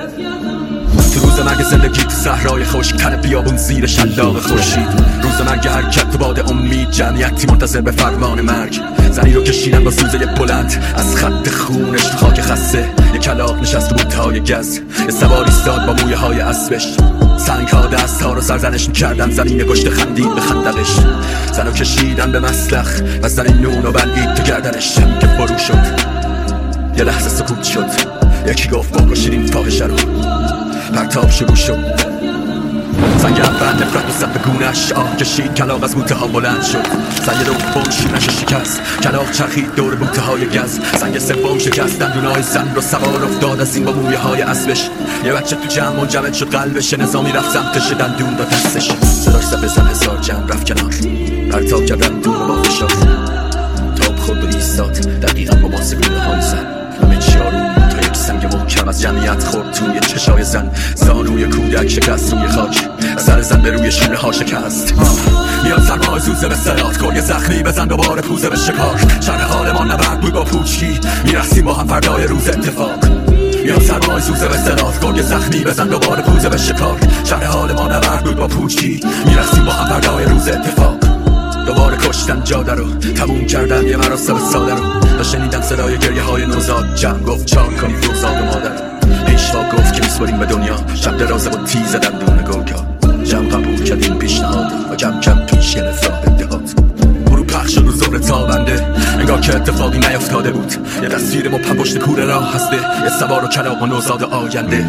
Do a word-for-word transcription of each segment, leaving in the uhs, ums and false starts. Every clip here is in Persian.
تو روز مرگ زندگی تو صحرای خشک، تن بیابون زیر شلاق خورشید. روز مرگ حرکت تو باد امید، جمعیتی منتظر به فرمان مرگ. زنی رو کشیدن با سوزه بلند از خط خونش تو خاک خسته. یه کلاغ نشست و بوتهای گز، یه سوار ایستاد با مویه های اسبش. سنگ ها دست ها رو سرزنش میکردن، زمین گشت خندید به خندقش. زن رو کشیدن به مسلخ و زن نون و بلید تو گردنش. شمی که فرو شد، یه لحظه سکوت شد. یکی گفت بکشید این فاحشه رو. پرتاب شروع شد، زنگ اول نفرت و صد به گونش آه کشید. کلاغ از بوته ها بلند شد، زنگ دوم شیرنش شکست. کلاغ چرخید دور بوته های گز. زنگ سوم شکست دندونای زن رو سوار افتاد از این با مویه های اسبش. یه بچه تو جمع منجمد شد قلبش. نظامی رفت سمتش، دندون داد دستش. صداش زد بزن هزار جمع رفت کنار. پرتاب کرد دندون رو با فشار. تاب خورد و ایستاد دقیقا با ماسه گونه های زن. همه چی آروم تا یک سنگ محکم از جمعیت خورد توی چشای زن. زانوی کودک شکست روی خاک، سر زن به روی شونه ها شکست. میاد سرمای زوزه به سرات، گرگ زخمی بزن دوباره پوزه به شکار. شرح حال ما نبرد بود با پوچی، میرسیم با هم فردای روز اتفاق. میاد سرمای زوزه به سرات، گرگ زخمی بزن دوباره پوزه به شکار. شرح حال ما نبرد بود با پوچی، میرسیم با هم فردای روز اتفاق. دوباره کشتن جاده رو، تموم کردن یه مراسم ساده رو. تا شنیدم صدای گریه های نوزاد، جمع گفت چار کنی فروزاد و مادر. پیشوا گفت که میسپریم به دنیا، شب درازه با تیز دندون گرگا. جمع قبول کرد این پیشنهاد و کم کم پیش گرفت راه اتحاد. برو پخش شد رو زهر تابنده، انگار که اتفاقی نیفتاده بود. یه تصویر مبهم پشت کوره راه هسته، یه سوار و کلاغ و نوزاد آینده.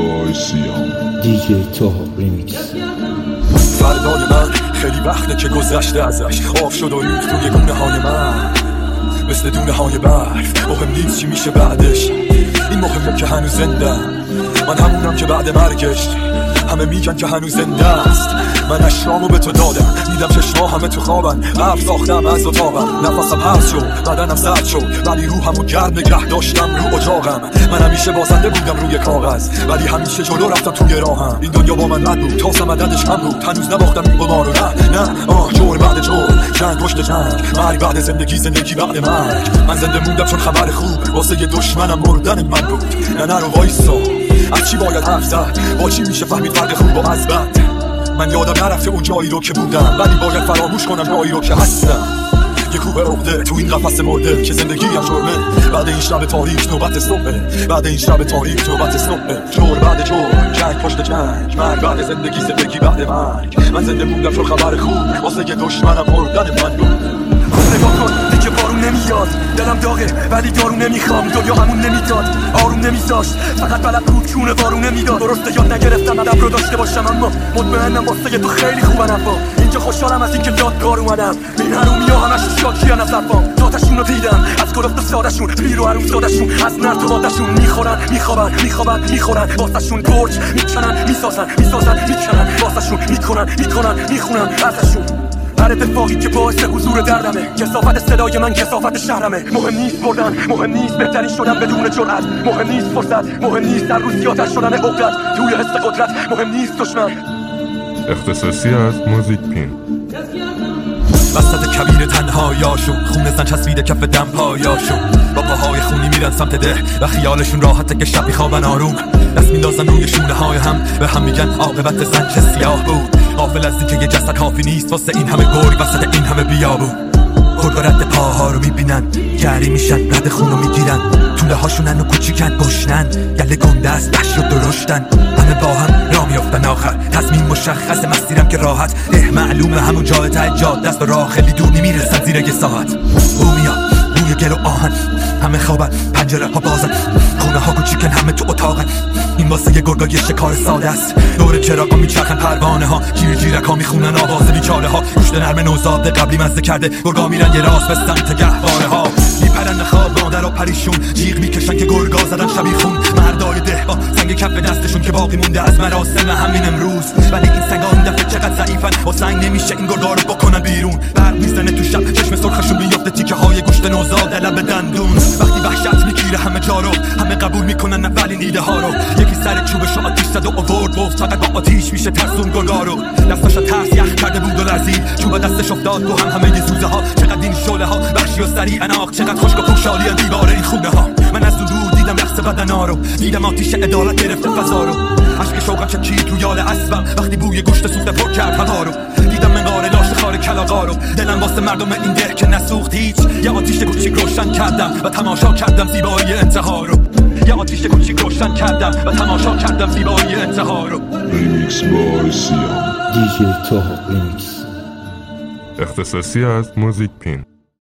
دی جی توها ریمیکس. فردای من خیلی وقته که گذشته ازش، آب شد و ریخت توی گونه های من مثل دونه های برف. مهم نیست چی میشه بعدش، این مهمه که هنوز زنده. من همونم که بعد مرگش همه میگن که هنوز زنده است. من اشرامو به تو دادم، دیدم چشما همه تو خوابن. قبل ساختم از اتاقم، نفسم حبس شد، بدنم سرد شد، ولی روحمو گرم نگه داشتم رو اجاقم. من همیشه بازنده بودم روی کاغذ، ولی همیشه جلو رفتم توی راهم. این دنیا با من بد بود، تا سمددش هم بود. هنوز نباختم این قمار رو، نه نه آه جور بعد جور، جنگ پشت جنگ، مرگ بعد زندگی، زندگی بعد مرگ. من زنده موندم چون خبر خوب واسه یه دشمنم مردن من بود. نه نه رو وایسا، از چی باید حرف زد، با چی میشه فهمید فرق خوب و از بد. من یادم نرفته اون جایی رو که بودم، ولی باید فراموش کنم جایی رو که هستم. یه کوبه عقده تو این قفس مرده که زندگی هم جرمه. بعد این شب تاریک نوبت صبحه، بعد این شب تاریک نوبت صبحه. جور بعد جور، جنگ پشت جنگ، مرگ بعد زندگی، زندگی بعد مرگ. من زنده موندم چون خبر خوب واسه یه دشمنم مردن من بود. نگاه کن دیگه بارون نمیاد، دلم داغه ولی دارو نمیخوام. دنیا همون نمیداد، آروم نمیذاشت، فقط بلد بود کونه بارون نمیداد. درسته یاد نگرفتم ادب رو داشته باشم، اما مطمئنم واسه تو خیلی خوبن افا. اینجا خوشحالم از اینکه یادگار اومدم. این حرومیا همش شاکیان از افام. ذاتشون رو دیدم، از گرفت سادشون، پیر و حروم سادشون، از نرد و بادشون. میخورن میخوابن میخوابن میخورن، واسهشون برج میکنن میسازن میسازن میکنن، واسهشون میکنن میکنن میخونن ازشون. هر اتفاقی که باعث حضور دردمه، کثافت صدای من کثافت شهرمه. مهم نیست بردن، مهم نیست بهترین شدن بدون جرأت، مهم نیست فرصت، مهم نیست در روز زیادتر شدن عقدت توی حس قدرت، مهم نیست دشمن. اختصاصی از موزیک پین. وسط کبیر تنهایاشون، خون زن چسبیده کف دم پایاشون. با پاهای خونی میرن سمت ده و خیالشون راحته که شب میخوابن آروم. دست میندازن روی شونه های هم، به هم میگن عاقبت زن چه سیاه بود. غافل از اینکه یه جسد کافی نیست واسه این همه گرگ وسط این همه بیابون. گرگا رد پاها رو میبینن، گری میشن، رد خون رو میگیرن. توله هاشونن و کوچیکن، گشنن، گله گنده از بش رو درشتن. همه با هم را میافتن آخر، تصمیم مشخص، مسیرم که راحت. اه معلومه همون جای ته جاده است و راه خیلی دور نمیرسن زیر یه ساعت. او میاد روی گل و آهن، همه خوابن، پنجره ها بازن، خونه ها کوچیکن، همه تو اتاقن. این واسه یه گرگا یه شکار ساده است. دور چراغا میچرخن پروانه ها، جیر جیرک ها میخونن آواز بیچاره ها. گوشت نرم نوزاد قبلی مزه کرده، گرگا میرن یه راست به سمت گهواره ها. میپرن خواب مادر و پریشون، جیغ میکشن که گرگا زدن شبیه خون. مردای ده با سنگ کف دستشون که باقی مونده از مراسم همین امروز. ولی این سنگا این دفعه چقدر ضعیفن، با سنگ نمیشه این گرگا رو بکنن بیرون. برق میزنه تو شب، چشم سرخشون میفته تیکه های گوشت نوزاد لب دندون. وقتی وحشت میگیره همه جا رو، همه قبول میکنن اولین ایده ها رو. یکی سر چوبشو آتیش زد و آورد، گفت فقط با آتیش میشه ترسون گرگا رو. دستش ترس یخ کرده بود و لرزید، چوب دستش افتاد تو هم همه یه زوزه ها. چقدر این شعله ها وحشی و سریع اناق، چقدر خشک و پوشالی دیواره این خونه ها. من از دور دیدم رقص بدنا رو، دیدم آتیش عدالت گرفته فضا رو، عشق شوقم چکید رو یال اسبم وقتی بوی گوشت سوخته پر کرد هوا رو، دیدم منقار لاش خار کلاغا رو، دلم واسه مردم این ده که نسوخت هیچ، یه آتیش کوچیک روشن کردم و تماشا کردم زیبایی انتها رو، یه آتیش کوچیک روشن کردم و تماشا کردم زیبایی انتها رو. ریمیکس بای سیام. دیجی تاها ریمیکس اختصاصی از موزیک پین.